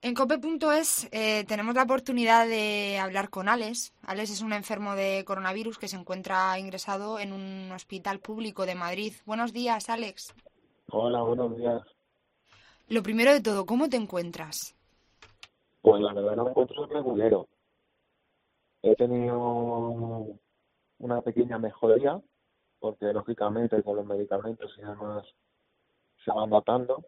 En cope.es tenemos la oportunidad de hablar con Alex. Alex es un enfermo de coronavirus que se encuentra ingresado en un hospital público de Madrid. Buenos días, Alex. Hola, buenos días. Lo primero de todo, ¿cómo te encuentras? Pues la verdad no me encuentro regulero. He tenido una pequeña mejoría, porque lógicamente con los medicamentos y demás se van notando,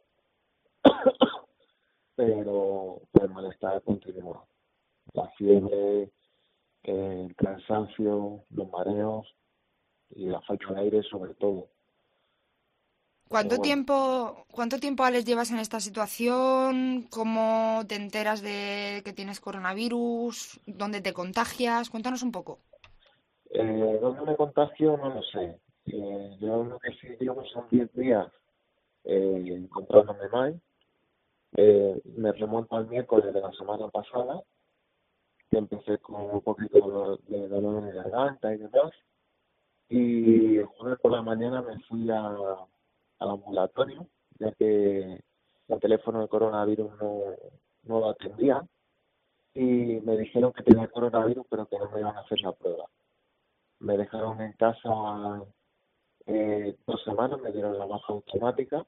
pero el malestar continúa. La fiebre, el cansancio, los mareos y la falta de aire sobre todo. Pero bueno, Cuánto tiempo, Alex, llevas en esta situación? ¿Cómo te enteras de que tienes coronavirus? ¿Dónde te contagias? Cuéntanos un poco. ¿dónde me contagio? No lo sé. Yo lo que sí llevo son 10 días encontrándome mal. Me remonto al miércoles de la semana pasada, que empecé con un poquito de dolor de garganta y demás. Y el jueves por la mañana me fui al ambulatorio, ya que el teléfono de coronavirus no lo atendía. Y me dijeron que tenía coronavirus, pero que no me iban a hacer la prueba. Me dejaron en casa 2 semanas, me dieron la baja automática.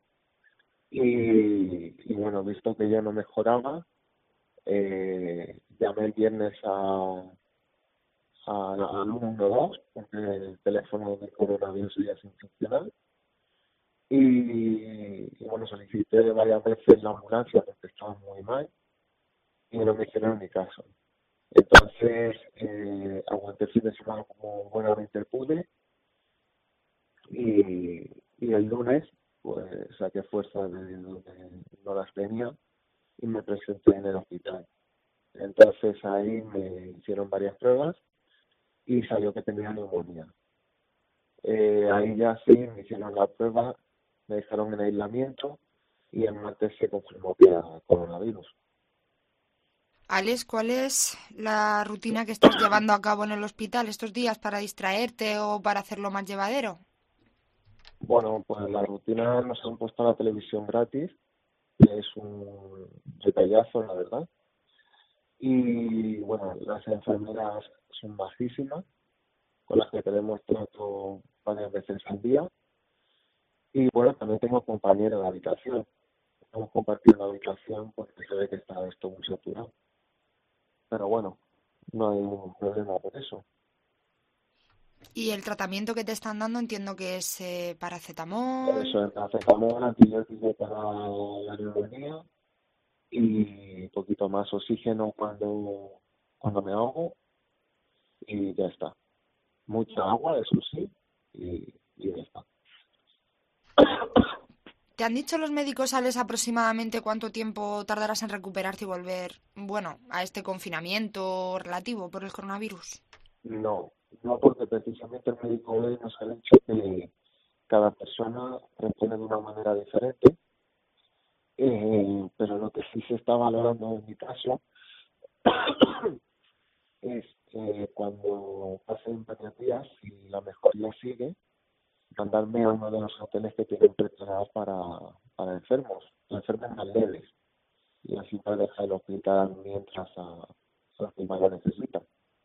Y bueno, visto que ya no mejoraba, llamé el viernes al 112 porque el teléfono de coronavirus ya sin funcionar y bueno, solicité varias veces la ambulancia porque estaba muy mal y no me hicieron ni caso. Entonces aguanté el fin de semana como buenamente pude y el lunes pues saqué fuerzas de donde no las tenía y me presenté en el hospital. Entonces ahí me hicieron varias pruebas y salió que tenía neumonía. Ahí ya sí me hicieron la prueba, me dejaron en aislamiento y el martes se confirmó que era coronavirus. Alex, ¿cuál es la rutina que estás llevando a cabo en el hospital estos días para distraerte o para hacerlo más llevadero? Bueno, pues la rutina nos han puesto a la televisión gratis, que es un detallazo, la verdad. Y bueno, las enfermeras son bajísimas, con las que tenemos trato varias veces al día. Y bueno, también tengo compañeros de habitación. Hemos compartido la habitación porque se ve que está esto muy saturado. Pero bueno, no hay ningún problema por eso. Y el tratamiento que te están dando entiendo que es paracetamol. Eso es paracetamol, antibiótico para la neumonía y un poquito más oxígeno cuando me ahogo y ya está. Mucha agua, eso sí, y ya está. ¿Te han dicho los médicos, Alex, aproximadamente cuánto tiempo tardarás en recuperarte y volver, bueno, a este confinamiento relativo por el coronavirus? No, no porque precisamente el médico hoy nos ha dicho que cada persona responde de una manera diferente, pero lo que sí se está valorando en mi caso es que cuando pasen varios días, si la mejoría sigue, mandarme a uno de los hoteles que tienen preparados para enfermos más leves, y así poder dejar el hospital mientras a los que más lo necesitan.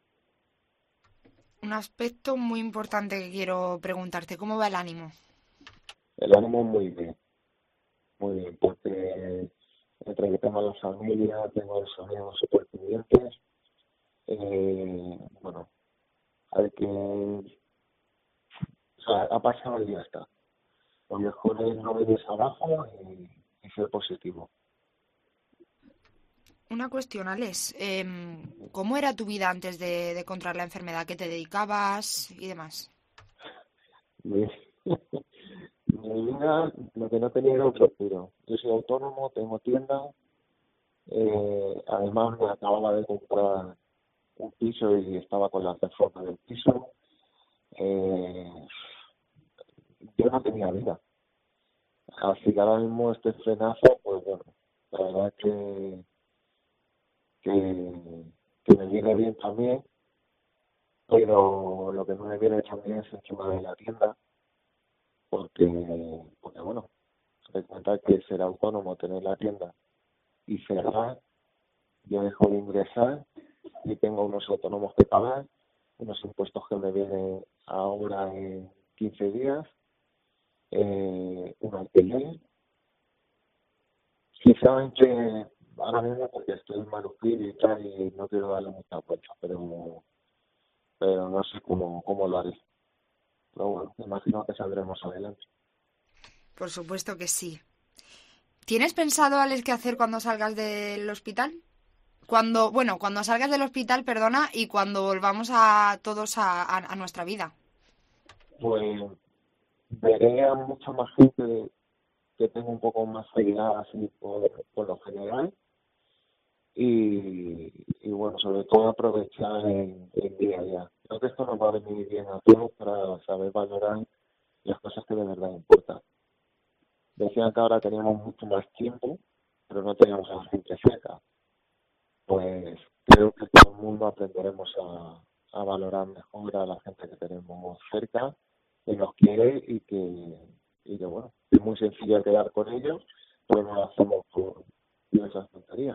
Un aspecto muy importante que quiero preguntarte, ¿cómo va el ánimo? El ánimo muy bien, porque entre que tengo a la familia, tengo a los amigos súper pendientes, bueno, hay que, o sea, ha pasado y ya está. Lo mejor es no venirse abajo y ser positivo. Una cuestión, Alex. ¿Cómo era tu vida antes de contraer la enfermedad? ¿Qué te dedicabas y demás? Mi, mi vida, lo que no tenía era un respiro. Yo soy autónomo, tengo tienda, además me acababa de comprar un piso y estaba con la reforma del piso. Eh, yo no tenía vida. Así que ahora mismo este frenazo, pues bueno, la verdad es que me viene bien también, pero lo que no me viene también es encima de la tienda, porque, porque bueno, se cuenta que ser autónomo, tener la tienda y cerrar, yo dejo de ingresar y tengo unos autónomos que pagar, unos impuestos que me vienen ahora en 15 días, un alquiler. Sinceramente, ahora mismo porque estoy malnutrido y tal y no quiero darle mucha vuelta, pero no sé cómo lo haré. Pero bueno, me imagino que saldremos adelante. Por supuesto que sí. ¿Tienes pensado, Alex, qué hacer cuando salgas del hospital? Cuando salgas del hospital, perdona, y cuando volvamos a todos a nuestra vida. Pues veré a mucha más gente que tengo un poco más seguridad así por lo general y bueno, sobre todo aprovechar el día a día. Creo que esto nos va a venir bien a todos para saber valorar las cosas que de verdad importan. Decían que ahora teníamos mucho más tiempo, pero no teníamos a la gente cerca. Pues creo que todo el mundo aprenderemos a valorar mejor a la gente que tenemos cerca, que nos quiere y que bueno, es muy sencillo quedar con ellos, pero no lo hacemos por diversas tonterías.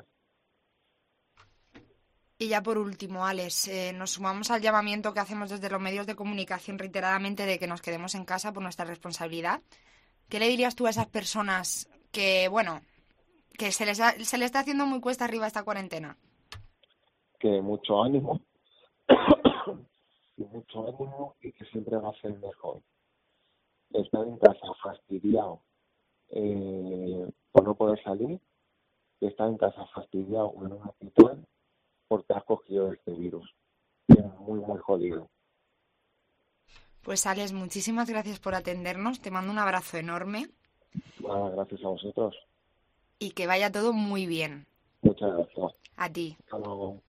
Y ya por último, Alex, nos sumamos al llamamiento que hacemos desde los medios de comunicación reiteradamente de que nos quedemos en casa por nuestra responsabilidad. ¿Qué le dirías tú a esas personas que, bueno, que se les está haciendo muy cuesta arriba esta cuarentena? Que mucho ánimo, y mucho ánimo y que siempre va a ser mejor. Estar en casa fastidiado por no poder salir, que estar en casa fastidiado o en un hospital porque has cogido este virus. Es muy, muy jodido. Pues Alex, muchísimas gracias por atendernos. Te mando un abrazo enorme. Gracias a vosotros. Y que vaya todo muy bien. Muchas gracias. A ti. Hasta luego.